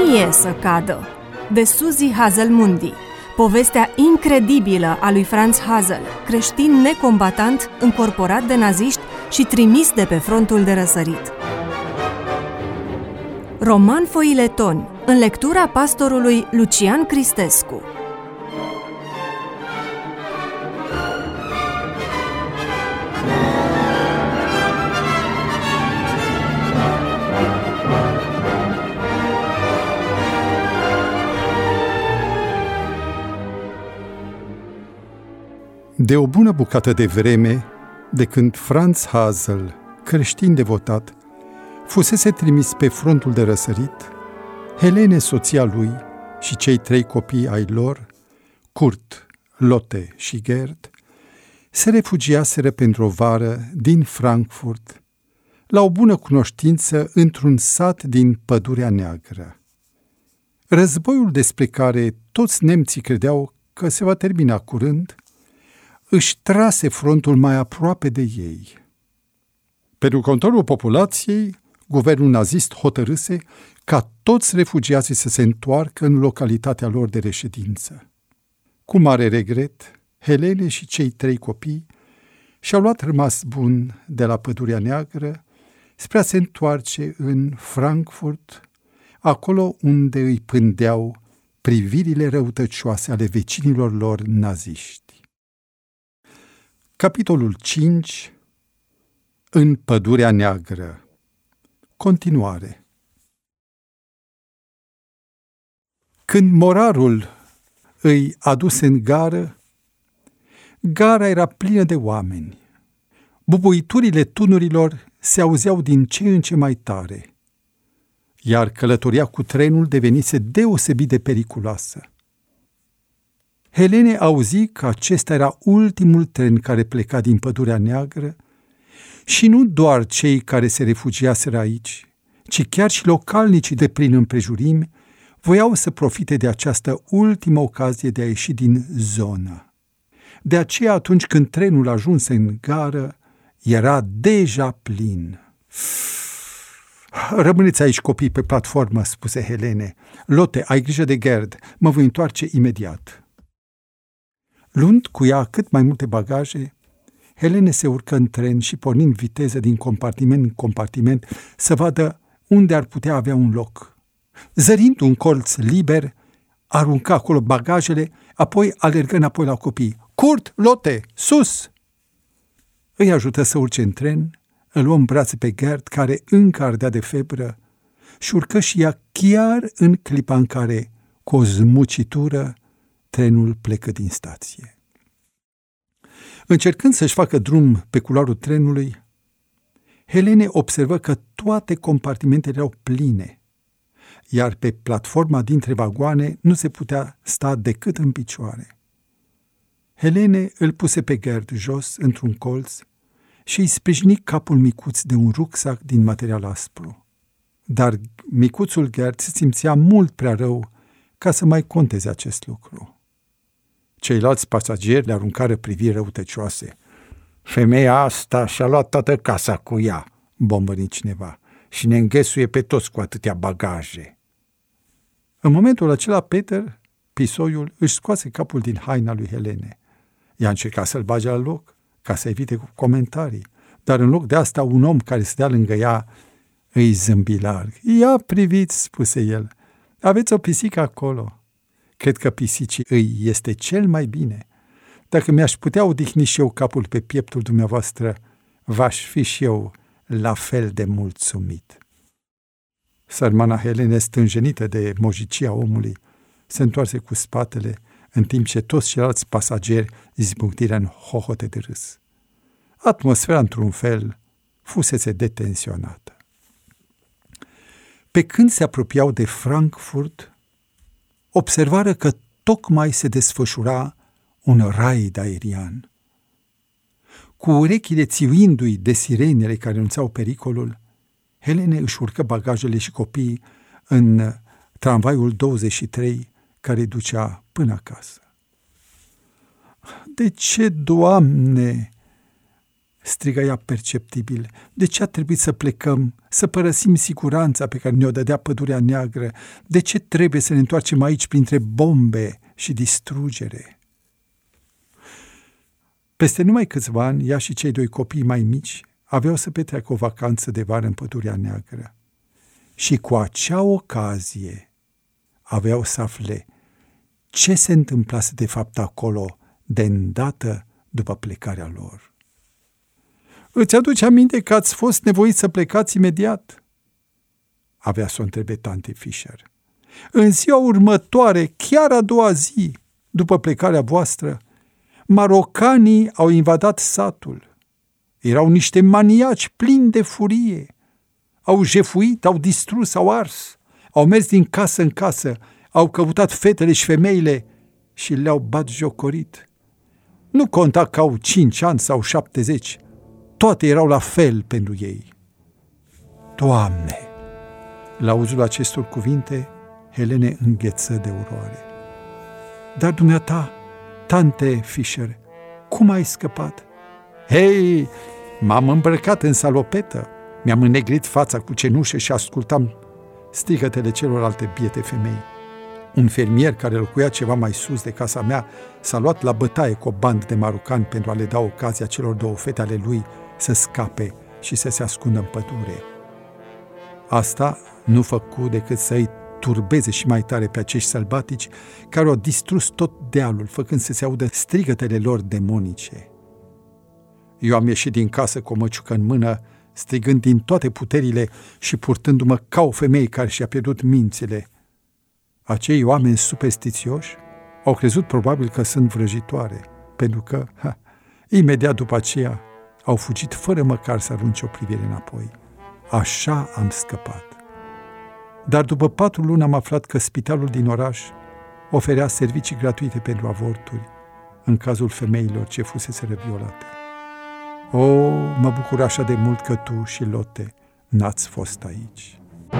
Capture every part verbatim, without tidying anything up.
mie să cadă, de Suzy Hazelmundi, povestea incredibilă a lui Franz Hazel, creștin necombatant, încorporat de naziști și trimis de pe frontul de răsărit. Roman foileton, în lectura pastorului Lucian Cristescu. De o bună bucată de vreme, de când Franz Hazel, creștin devotat, fusese trimis pe frontul de răsărit, Helene, soția lui, și cei trei copii ai lor, Kurt, Lotte și Gerd, se refugiaseră pentru o vară din Frankfurt, la o bună cunoștință într-un sat din Pădurea Neagră. Războiul despre care toți nemții credeau că se va termina curând, își trase frontul mai aproape de ei. Pentru controlul populației, guvernul nazist hotărâse ca toți refugiații să se întoarcă în localitatea lor de reședință. Cu mare regret, Helene și cei trei copii și-au luat rămas bun de la Pădurea Neagră spre a se întoarce în Frankfurt, acolo unde îi pândeau privirile răutăcioase ale vecinilor lor naziști. Capitolul cinci. În Pădurea Neagră. Continuare. Când morarul îi aduse în gară, gara era plină de oameni. Bubuiturile tunurilor se auzeau din ce în ce mai tare, iar călătoria cu trenul devenise deosebit de periculoasă. Helene auzi că acesta era ultimul tren care pleca din Pădurea Neagră și nu doar cei care se refugiaseră aici, ci chiar și localnicii de prin împrejurimi voiau să profite de această ultimă ocazie de a ieși din zonă. De aceea, atunci când trenul ajunse în gară, era deja plin. Rămâneți aici, copii, pe platformă, spuse Helene. Lotte, ai grijă de Gerd, mă voi întoarce imediat. Luând cu ea cât mai multe bagaje, Helene se urcă în tren și, pornind viteză din compartiment în compartiment, să vadă unde ar putea avea un loc. Zărind un colț liber, aruncă acolo bagajele, apoi alergă înapoi la copii. Kurt, Lotte, sus! Îi ajută să urce în tren, îl luă în brațe pe Gerd, care încă ardea de febră, și urcă și ea chiar în clipa în care, cu o zmucitură, trenul plecă din stație. Încercând să-și facă drum pe culoarul trenului, Helene observă că toate compartimentele erau pline, iar pe platforma dintre vagoane nu se putea sta decât în picioare. Helene îl puse pe Gerd jos, într-un colț, și îi sprijini capul micuț de un rucsac din material aspru. Dar micuțul Gerd se simțea mult prea rău ca să mai conteze acest lucru. Ceilalți pasageri le aruncară priviri răutăcioase. Femeia asta și-a luat toată casa cu ea, bombăni cineva, și ne înghesuie pe toți cu atâtea bagaje. În momentul acela, Peter, pisoiul, își scoase capul din haina lui Helene. Ea încerca să-l bage la loc, ca să evite cu comentarii, dar în loc de asta, un om care stătea lângă ea îi zâmbi larg. Ia priviți, spuse el, aveți o pisică acolo. Cred că pisicii îi este cel mai bine. Dacă mi-aș putea odihni și eu capul pe pieptul dumneavoastră, v-aș fi și eu la fel de mulțumit. Sărmana Helene, stânjenită de mojicia omului, se întoarse cu spatele, în timp ce toți ceilalți pasageri izbucniră în hohote de râs. Atmosfera, într-un fel, fusese detensionată. Pe când se apropiau de Frankfurt, observară că tocmai se desfășura un raid aerian. Cu urechile țiuindu-i de sirenele care anunțau pericolul, Helene își urcă bagajele și copiii în tramvaiul douăzeci și trei care îi ducea până acasă. De ce, Doamne? strigă ea perceptibil. De ce a trebuit să plecăm, să părăsim siguranța pe care ne-o dădea Pădurea Neagră? De ce trebuie să ne întoarcem aici printre bombe și distrugere? Peste numai câțiva ani, ea și cei doi copii mai mici aveau să petreacă o vacanță de vară în Pădurea Neagră. Și cu acea ocazie aveau să afle ce se întâmplase de fapt acolo de îndată după plecarea lor. Îți aduce aminte că ați fost nevoiți să plecați imediat? Avea să o întrebe tante Fisher. În ziua următoare, chiar a doua zi, după plecarea voastră, marocanii au invadat satul. Erau niște maniaci plini de furie. Au jefuit, au distrus, au ars, au mers din casă în casă, au căutat fetele și femeile și le-au batjocorit. Nu conta că au cinci ani sau șaptezeci, toate erau la fel pentru ei. Doamne! La auzul acestor cuvinte, Helene îngheță de oroare. Dar dumneata, tante Fisher, cum ai scăpat? Hei, m-am îmbrăcat în salopetă, mi-am înnegrit fața cu cenușă și ascultam strigătele celorlalte biete femei. Un fermier care locuia ceva mai sus de casa mea s-a luat la bătaie cu o bandă de marocani pentru a le da ocazia celor două fete ale lui să scape și să se ascundă în pădure. Asta nu făcu decât să-i turbeze și mai tare pe acești sălbatici care au distrus tot dealul, făcând să se audă strigătele lor demonice. Eu am ieșit din casă cu o măciucă în mână, strigând din toate puterile și purtându-mă ca o femeie care și-a pierdut mințile. Acei oameni superstițioși au crezut probabil că sunt vrăjitoare, pentru că, ha, imediat după aceea, au fugit fără măcar să arunce o privire înapoi. Așa am scăpat. Dar după patru luni am aflat că spitalul din oraș oferea servicii gratuite pentru avorturi în cazul femeilor ce fuseseră violate. O, mă bucur așa de mult că tu și Lotte n-ați fost aici.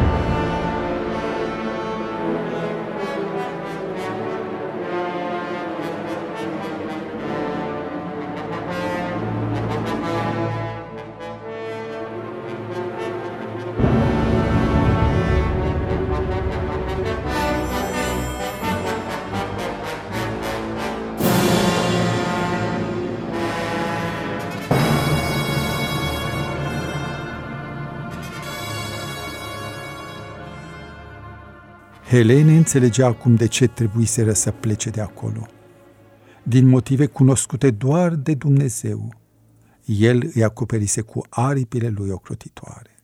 Helene înțelegea acum de ce trebuiseră să plece de acolo. Din motive cunoscute doar de Dumnezeu, El îi acoperise cu aripile lui ocrotitoare.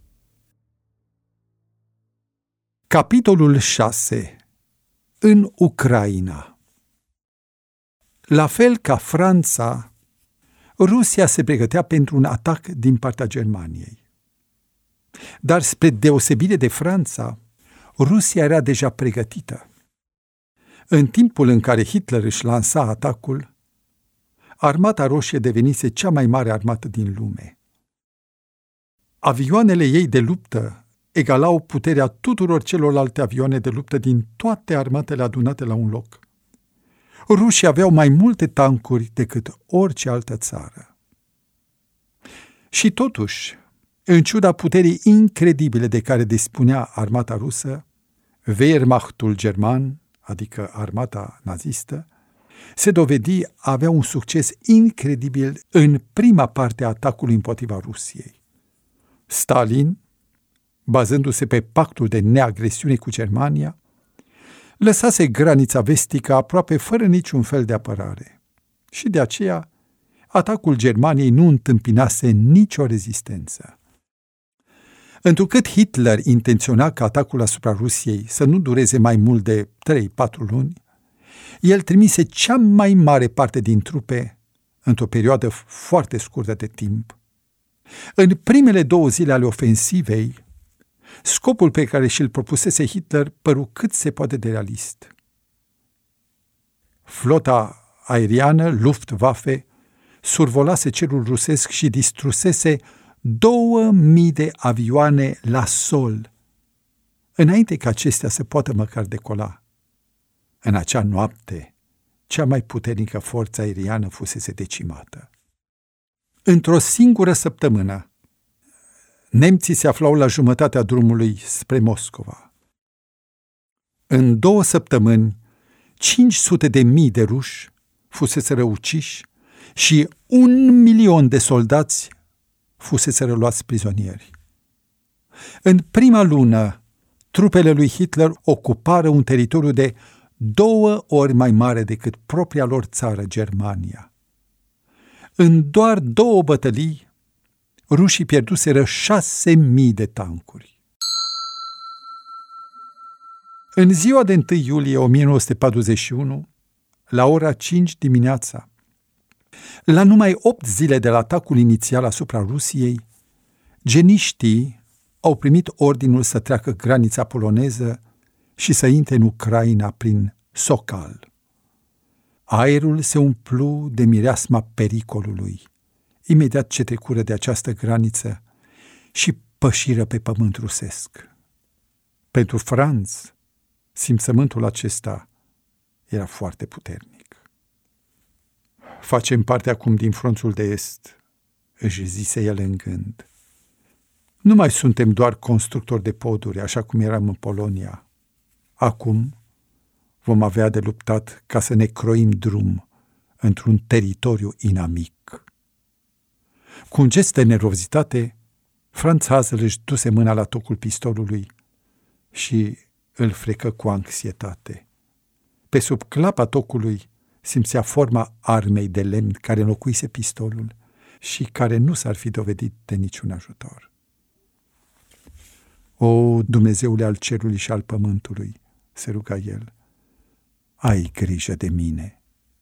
Capitolul șase. În Ucraina. La fel ca Franța, Rusia se pregătea pentru un atac din partea Germaniei. Dar spre deosebire de Franța, Rusia era deja pregătită. În timpul în care Hitler își lansa atacul, Armata Roșie devenise cea mai mare armată din lume. Avioanele ei de luptă egalau puterea tuturor celorlalte avioane de luptă din toate armatele adunate la un loc. Rușii aveau mai multe tancuri decât orice altă țară. Și totuși, în ciuda puterii incredibile de care dispunea armata rusă, Wehrmachtul german, adică armata nazistă, se dovedi a avea un succes incredibil în prima parte a atacului împotriva Rusiei. Stalin, bazându-se pe pactul de neagresiune cu Germania, lăsase granița vestică aproape fără niciun fel de apărare și de aceea atacul Germaniei nu întâmpinase nicio rezistență. Întrucât Hitler intenționa ca atacul asupra Rusiei să nu dureze mai mult de trei patru luni, el trimise cea mai mare parte din trupe într-o perioadă foarte scurtă de timp. În primele două zile ale ofensivei, scopul pe care și-l propusese Hitler păru cât se poate de realist. Flota aeriană, Luftwaffe, survolase cerul rusesc și distrusese două mii de avioane la sol, înainte ca acestea să poată măcar decola. În acea noapte, cea mai puternică forță aeriană fusese decimată. Într-o singură săptămână, nemții se aflau la jumătatea drumului spre Moscova. În două săptămâni, cinci sute de mii de ruși fuseseră uciși și un milion de soldați fuseseră luați prizonieri. În prima lună, trupele lui Hitler ocupară un teritoriu de două ori mai mare decât propria lor țară, Germania. În doar două bătălii, rușii pierduseră șase mii de tancuri. În ziua de întâi iulie o mie nouă sute patruzeci și unu, la ora cinci dimineața, la numai opt zile de la atacul inițial asupra Rusiei, geniștii au primit ordinul să treacă granița poloneză și să intre în Ucraina prin Sokal. Aerul se umplu de mireasma pericolului, imediat ce trecură de această graniță și pășiră pe pământ rusesc. Pentru Franz, simțământul acesta era foarte puternic. Facem parte acum din frontul de est, își zise el în gând. Nu mai suntem doar constructori de poduri, așa cum eram în Polonia. Acum vom avea de luptat ca să ne croim drum într-un teritoriu inamic. Cu un gest de nervozitate, Franz Hazel își duse mâna la tocul pistolului și îl frecă cu anxietate. Pe sub clapa tocului simțea forma armei de lemn care înlocuise pistolul și care nu s-ar fi dovedit de niciun ajutor. O, Dumnezeule al cerului și al pământului, se ruga el, ai grijă de mine.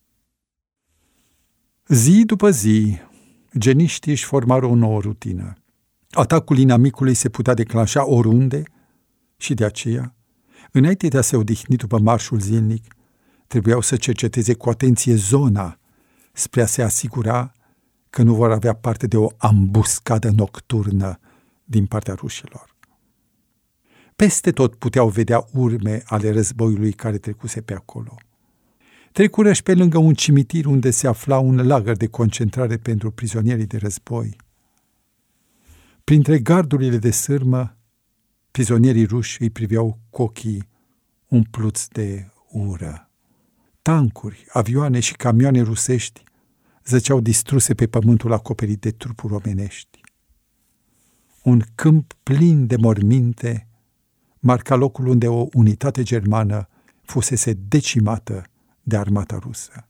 Zi după zi, geniștii își formară o nouă rutină. Atacul inamicului se putea declanșa oriunde și de aceea, înainte de a se odihni după marșul zilnic, trebuiau să cerceteze cu atenție zona spre a se asigura că nu vor avea parte de o ambuscadă nocturnă din partea rușilor. Peste tot puteau vedea urme ale războiului care trecuse pe acolo. Trecură și pe lângă un cimitir unde se afla un lagăr de concentrare pentru prizonierii de război. Printre gardurile de sârmă, prizonierii ruși îi priveau cu ochii umpluți de ură. Tancuri, avioane și camioane rusești zăceau distruse pe pământul acoperit de trupuri omenești. Un câmp plin de morminte marca locul unde o unitate germană fusese decimată de armata rusă.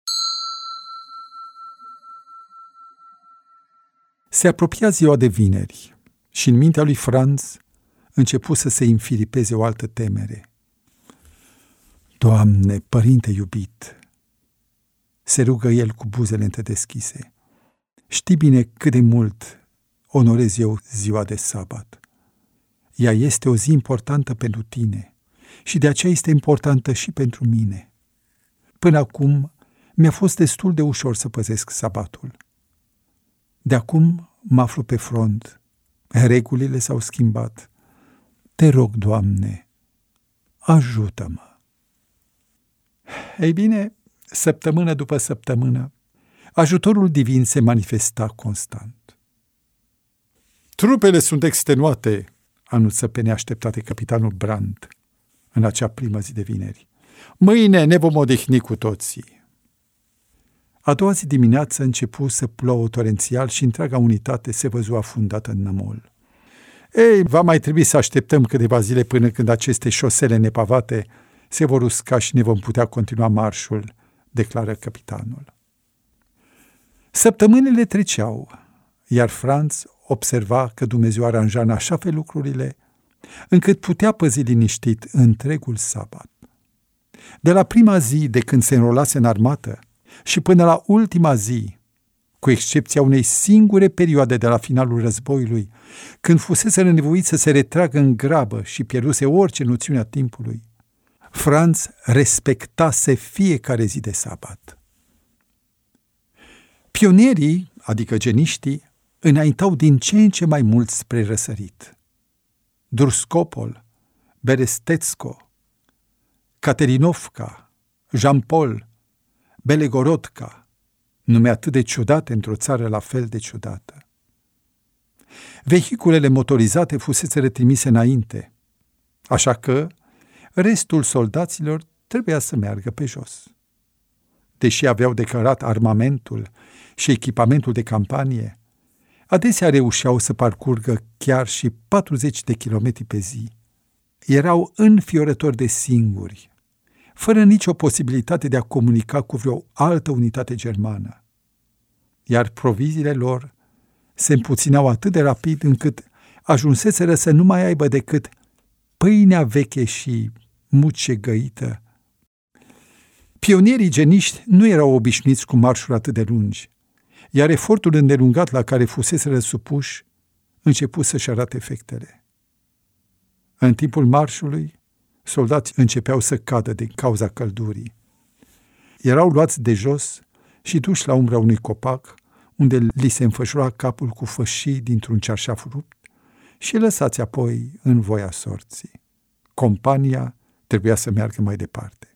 Se apropia ziua de vineri și în mintea lui Franz începu să se înfiripeze o altă temere. Doamne, părinte iubit, se rugă el cu buzele întredeschise, știi bine cât de mult onorez eu ziua de sabat. Ea este o zi importantă pentru tine și de aceea este importantă și pentru mine. Până acum mi-a fost destul de ușor să păzesc sabatul. De acum mă aflu pe front. Regulile s-au schimbat. Te rog, Doamne, ajută-mă. Ei bine, săptămână după săptămână, ajutorul divin se manifesta constant. Trupele sunt extenuate, anunță pe neașteptate capitanul Brandt în acea primă zi de vineri. Mâine ne vom odihni cu toții. A doua zi dimineață începu să plouă torențial și întreaga unitate se văzu afundată în nămol. Ei, va mai trebui să așteptăm câteva zile până când aceste șosele nepavate se vor usca și ne vom putea continua marșul, declară capitanul. Săptămânile treceau, iar Franz observa că Dumnezeu aranja în așa fel lucrurile, încât putea păzi liniștit întregul sabat. De la prima zi de când se înrolase în armată și până la ultima zi, cu excepția unei singure perioade de la finalul războiului, când fusese nevoit să se retragă în grabă și pierduse orice noțiune a timpului, Franz respectase fiecare zi de sabat. Pionierii, adică geniștii, înaintau din ce în ce mai mult spre răsărit. Druskopol, Berestetsko, Katerinovka, Jean-Paul, Belegorodka, nume atât de ciudate într-o țară la fel de ciudată. Vehiculele motorizate fuseseră trimise înainte, așa că restul soldaților trebuia să meargă pe jos. Deși aveau declarat armamentul și echipamentul de campanie, adesea reușeau să parcurgă chiar și patruzeci de kilometri pe zi. Erau înfiorători de singuri, fără nicio posibilitate de a comunica cu vreo altă unitate germană. Iar proviziile lor se împuțineau atât de rapid încât ajunseseră să nu mai aibă decât pâinea veche și muce găită. Pionierii geniști nu erau obișnuiți cu marșuri atât de lungi, iar efortul îndelungat la care fuseseră supuși început să-și arate efectele. În timpul marșului, soldații începeau să cadă din cauza căldurii. Erau luați de jos și duși la umbra unui copac, unde li se înfășura capul cu fășii dintr-un cearșaf rupt și lăsați apoi în voia sorții. Compania trebuia să meargă mai departe.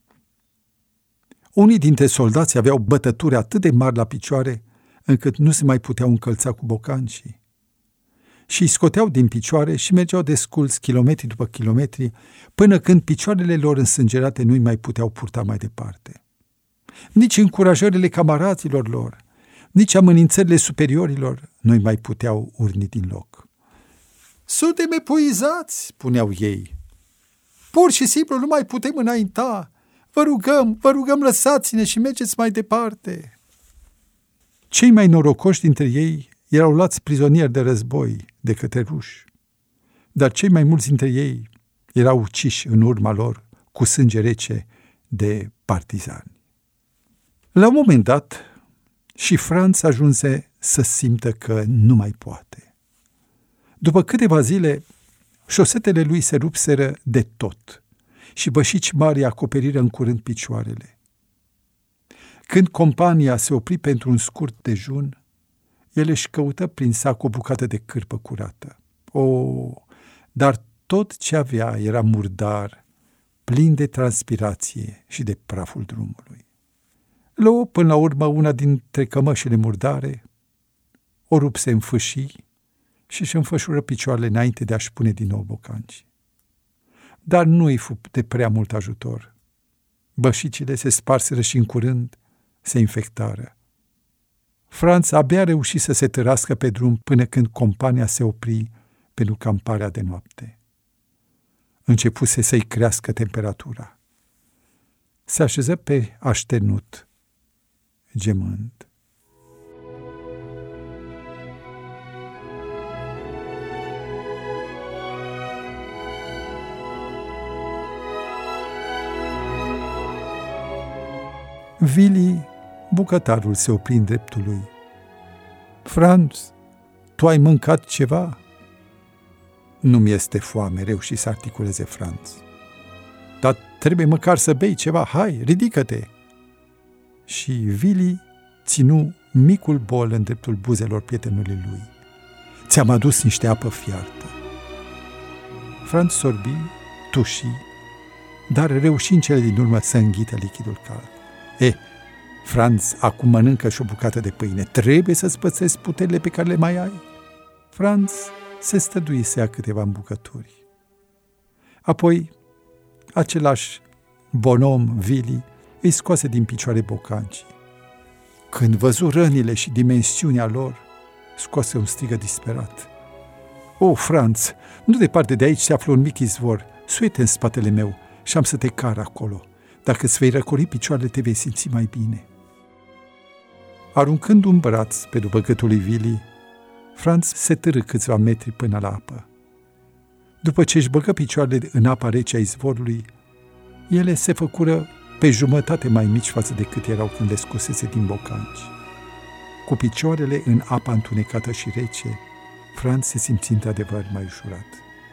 Unii dintre soldați aveau bătături atât de mari la picioare, încât nu se mai puteau încălța cu bocancii. Și îi scoteau din picioare și mergeau desculți kilometri după kilometri, până când picioarele lor însângerate nu-i mai puteau purta mai departe. Nici încurajările camarazilor lor, nici amenințările superiorilor nu-i mai puteau urni din loc. "Suntem epuizați," spuneau ei. "Pur și simplu nu mai putem înainta. Vă rugăm, vă rugăm, lăsați-ne și mergeți mai departe." Cei mai norocoși dintre ei erau luați prizonieri de război de către ruși, dar cei mai mulți dintre ei erau uciși în urma lor cu sânge rece de partizani. La un moment dat, și Franz ajunse să simtă că nu mai poate. După câteva zile, șosetele lui se rupseră de tot și bășici mari acoperiră în curând picioarele. Când compania se opri pentru un scurt dejun, el își căută prin sac o bucată de cârpă curată. O, dar tot ce avea era murdar, plin de transpirație și de praful drumului. Luă până la urmă una dintre cămășile murdare, o rupse în fâșii și își înfășură picioarele înainte de a-și pune din nou bocanci. Dar nu îi fu de prea mult ajutor. Bășicile se sparseră și în curând se infectară. Franz abia reuși să se târască pe drum până când compania se opri pentru camparea de noapte. Începuse să-i crească temperatura. Se așeză pe așternut, gemând. Willi, bucătarul, se opri în dreptul lui. "Franz, tu ai mâncat ceva?" "Nu-mi este foame," reuși să articuleze Franz. "Dar trebuie măcar să bei ceva, hai, ridică-te!" Și Willi ținu micul bol în dreptul buzelor prietenului lui. "Ți-am adus niște apă fiartă." Franz sorbi, tuși, dar reuși în cele din urmă să înghită lichidul cald. "E, Franz, acum mănâncă și o bucată de pâine. Trebuie să-ți păstrezi puterile pe care le mai ai." Franz se stădui să ia câteva îmbucături. Apoi, același bonom, Willi, îi scoase din picioare bocancii. Când văzu rănile și dimensiunea lor, scoase un strigă disperat. "O, Franz, nu departe de aici se află un mic izvor. Suie-te în spatele meu și am să te car acolo. Dacă îți vei răcori picioarele, te vei simți mai bine." Aruncând un braț pe după gâtul lui Willi, Franz se târâ câțiva metri până la apă. După ce își băgă picioarele în apa rece a izvorului, ele se făcură pe jumătate mai mici față de cât erau când le scosese din bocanci. Cu picioarele în apa întunecată și rece, Franz se simți într-adevăr mai ușurat.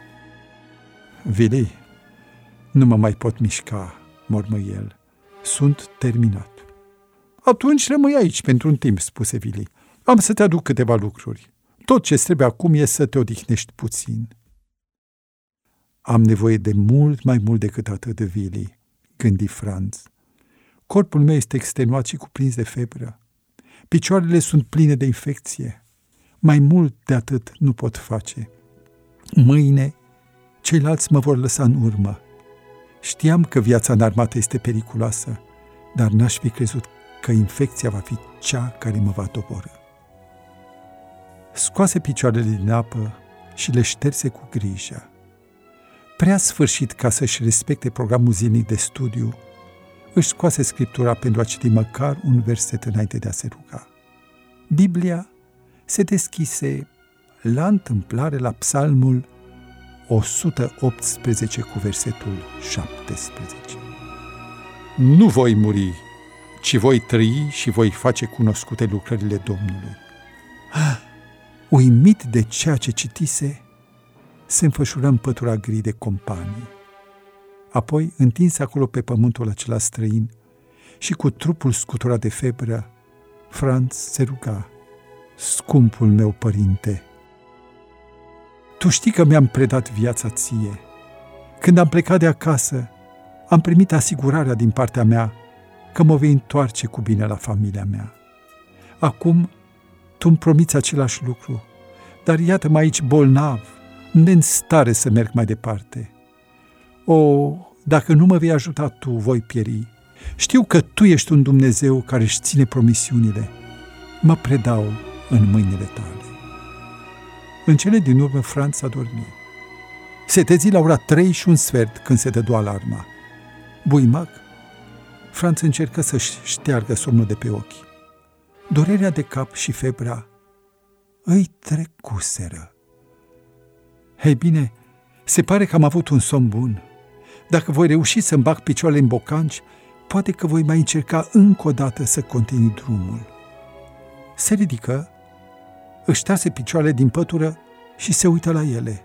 "Willi, nu mă mai pot mișca," mormă el. "Sunt terminat." "Atunci rămâi aici pentru un timp," spuse Willi. "Am să te aduc câteva lucruri. Tot ce trebuie acum e să te odihnești puțin." "Am nevoie de mult mai mult decât atât de Willi," gândi Franz. "Corpul meu este extenuat și cuprins de febră. Picioarele sunt pline de infecție. Mai mult de atât nu pot face. Mâine, ceilalți mă vor lăsa în urmă. Știam că viața în armată este periculoasă, dar n-aș fi crezut că infecția va fi cea care mă va doborî. Scoase picioarele din apă și le șterse cu grijă. Prea sfârșit ca să-și respecte programul zilnic de studiu, își scoase scriptura pentru a citi măcar un verset înainte de a se ruga. Biblia se deschise la întâmplare la Psalmul o sută optsprezece cu versetul șaptesprezece. Nu voi muri, ci voi trăi și voi face cunoscute lucrările Domnului. Uimit de ceea ce citise, se înfășură în pătura gri de companii. Apoi, întins acolo pe pământul acela străin și cu trupul scuturat de febră, Franz se ruga: Scumpul meu părinte, tu știi că mi-am predat viața ție. Când am plecat de acasă, am primit asigurarea din partea mea că mă vei întoarce cu bine la familia mea. Acum, tu îmi promiți același lucru, dar iată-mă aici bolnav, ne-n stare să merg mai departe. O, dacă nu mă vei ajuta tu, voi pieri. Știu că tu ești un Dumnezeu care își ține promisiunile. Mă predau în mâinile tale. În cele din urmă, Franz a dormit. Se trezi la ora trei și un sfert când se dădu alarma. Buimac, Franz încercă să-și șteargă somnul de pe ochi. Durerea de cap și febra îi trecuseră. Ei bine, se pare că am avut un somn bun. Dacă voi reuși să-mi bag picioarele în bocanci, poate că voi mai încerca încă o dată să continui drumul. Se ridică, își trase picioarele din pătură și se uită la ele.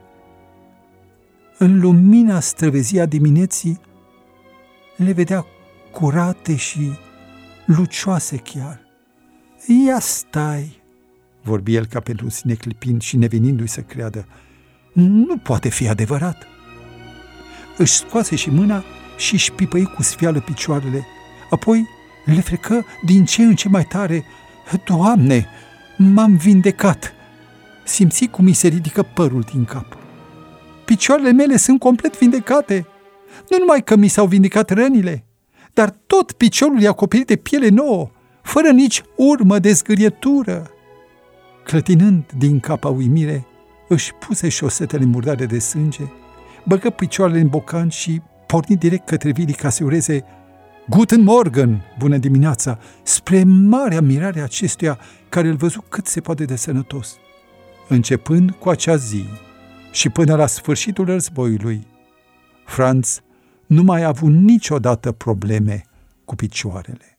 În lumina străvezii a dimineții, le vedea curate și lucioase chiar. Ia stai, vorbi el ca pentru sine clipind și nevenindu-i să creadă. Nu poate fi adevărat. Își scoase și mâna și își pipăi cu sfială picioarele, apoi le frecă din ce în ce mai tare. Doamne, m-am vindecat! Simți cum îi se ridică părul din cap. Picioarele mele sunt complet vindecate. Nu numai că mi s-au vindecat rănile, dar tot piciorul e acoperit de piele nouă, fără nici urmă de zgârietură. Clătinând din cap a uimire, își puse șosetele murdare de sânge, băgă picioarele în bocan și porni direct către Vili ca să ureze Guten Morgen, bună dimineața, spre marea mirare acestuia care îl văzu cât se poate de sănătos. Începând cu acea zi și până la sfârșitul războiului, Franz nu mai a avut niciodată probleme cu picioarele.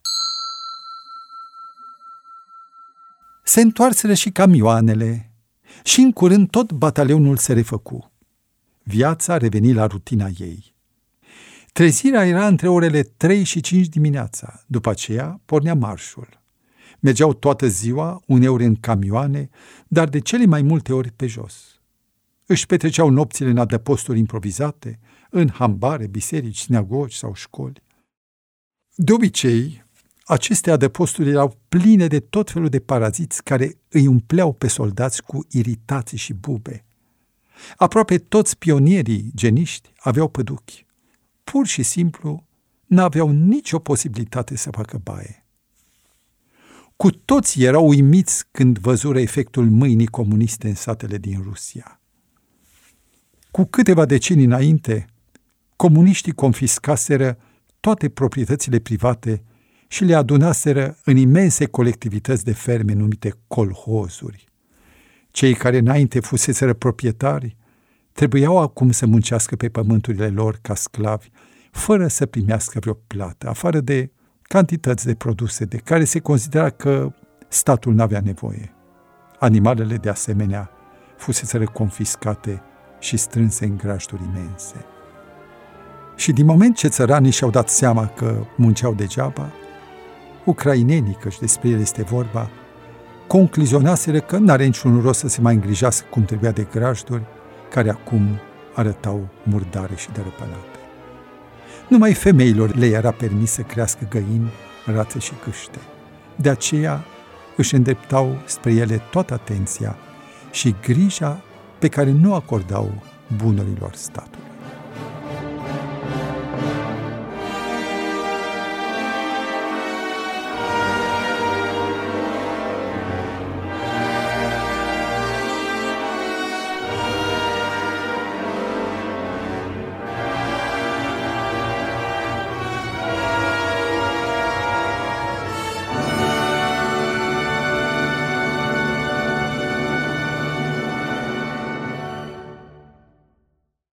Se întoarseră și camioanele și în curând tot batalionul se refăcu. Viața reveni la rutina ei. Trezirea era între orele trei și cinci dimineața, după aceea pornea marșul. Mergeau toată ziua, uneori în camioane, dar de cele mai multe ori pe jos. Își petreceau nopțile în adăposturi improvizate, în hambare, biserici, sinagogi sau școli. De obicei, aceste adăposturi erau pline de tot felul de paraziți care îi umpleau pe soldați cu iritații și bube. Aproape toți pionierii geniști aveau păduchi. Pur și simplu n-aveau nicio posibilitate să facă baie. Cu toți erau uimiți când văzură efectul mâinii comuniste în satele din Rusia. Cu câteva decenii înainte, comuniștii confiscaseră toate proprietățile private și le adunaseră în imense colectivități de ferme numite colhozuri. Cei care înainte fuseseră proprietari trebuiau acum să muncească pe pământurile lor ca sclavi, fără să primească vreo plată, afară de cantități de produse de care se considera că statul n-avea nevoie. Animalele, de asemenea, fuseseră confiscate și strânse în grajduri imense. Și din moment ce țăranii și-au dat seama că munceau degeaba, ucrainenii, căci despre ele este vorba, concluzionaseră că n-are niciun rost să se mai îngrijească cum trebuia de grajduri, care acum arătau murdare și dărăpânate. Numai femeilor le era permis să crească găini, rațe și câște. De aceea, își îndreptau spre ele toată atenția și grija pe care nu acordau bunurilor statului.